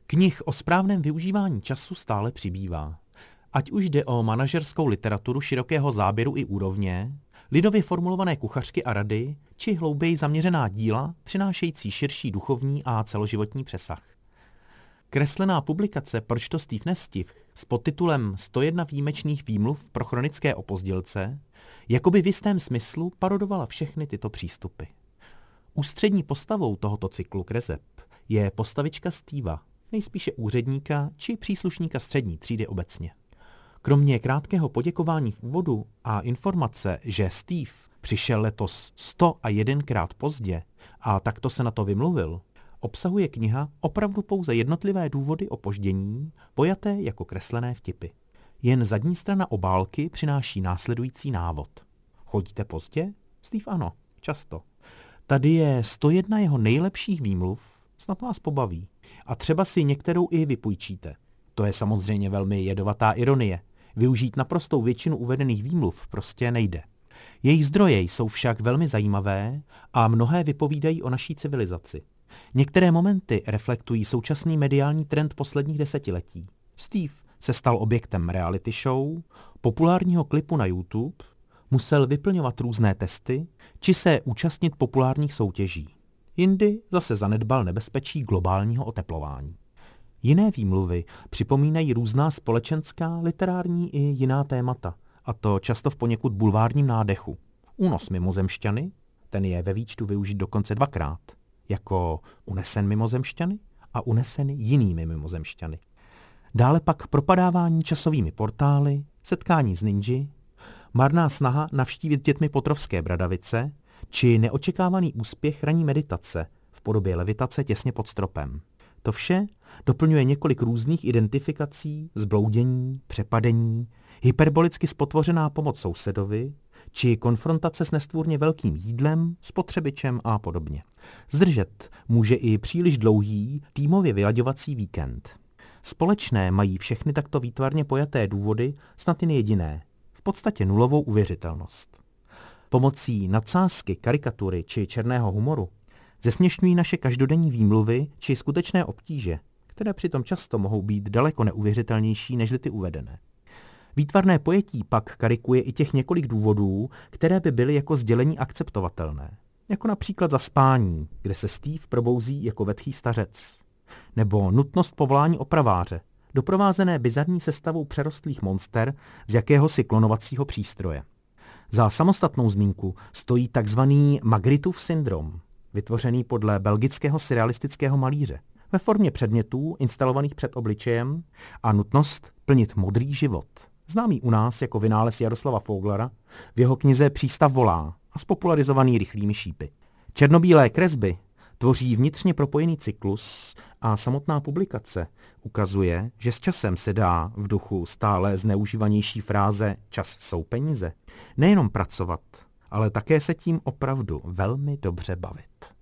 Knih o správném využívání času stále přibývá. Ať už jde o manažerskou literaturu širokého záběru i úrovně, lidově formulované kuchařky a rady, či hlouběji zaměřená díla, přinášející širší duchovní a celoživotní přesah. Kreslená publikace Proč to Steve nestihl s podtitulem 101 výjimečných výmluv pro chronické opozdělce jakoby v jistém smyslu parodovala všechny tyto přístupy. Ústřední postavou tohoto cyklu kreseb je postavička Steva, nejspíše úředníka či příslušníka střední třídy obecně. Kromě krátkého poděkování v úvodu a informace, že Steve přišel letos 101krát pozdě a takto se na to vymluvil, obsahuje kniha opravdu pouze jednotlivé důvody opoždění, pojaté jako kreslené vtipy. Jen zadní strana obálky přináší následující návod. Chodíte pozdě? Steve ano, často. Tady je 101 jeho nejlepších výmluv, snad vás pobaví. A třeba si některou i vypůjčíte. To je samozřejmě velmi jedovatá ironie. Využít naprostou většinu uvedených výmluv prostě nejde. Jejich zdroje jsou však velmi zajímavé a mnohé vypovídají o naší civilizaci. Některé momenty reflektují současný mediální trend posledních desetiletí. Steve se stal objektem reality show, populárního klipu na YouTube, musel vyplňovat různé testy, či se účastnit populárních soutěží. Jindy zase zanedbal nebezpečí globálního oteplování. Jiné výmluvy připomínají různá společenská, literární i jiná témata, a to často v poněkud bulvárním nádechu. Únos mimozemšťany, ten je ve výčtu využit dokonce dvakrát, jako unesen mimozemšťany a unesen jinými mimozemšťany. Dále pak propadávání časovými portály, setkání s ninji, marná snaha navštívit dětmi Potrovské Bradavice, či neočekávaný úspěch ranní meditace v podobě levitace těsně pod stropem. To vše doplňuje několik různých identifikací, zbloudění, přepadení, hyperbolicky spotvořená pomoc sousedovi, či konfrontace s nestvůrně velkým jídlem, spotřebičem a podobně. Zdržet může i příliš dlouhý, týmově vylaďovací víkend. Společné mají všechny takto výtvarně pojaté důvody snad jen jediné, v podstatě nulovou uvěřitelnost. Pomocí nadsázky, karikatury či černého humoru zesměšňují naše každodenní výmluvy či skutečné obtíže, které přitom často mohou být daleko neuvěřitelnější nežli ty uvedené. Výtvarné pojetí pak karikuje i těch několik důvodů, které by byly jako sdělení akceptovatelné. Jako například zaspání, kde se Steve probouzí jako vetchý stařec. Nebo nutnost povolání opraváře, doprovázené bizarní sestavou přerostlých monster z jakéhosi klonovacího přístroje. Za samostatnou zmínku stojí takzvaný Magritteův syndrom, vytvořený podle belgického surrealistického malíře, ve formě předmětů instalovaných před obličejem a nutnost plnit modrý život, známý u nás jako vynález Jaroslava Foglara v jeho knize Přístav volá a spopularizovaný Rychlými šípy. Černobílé kresby tvoří vnitřně propojený cyklus a samotná publikace ukazuje, že s časem se dá v duchu stále zneužívanější fráze čas jsou peníze nejenom pracovat, ale také se tím opravdu velmi dobře bavit.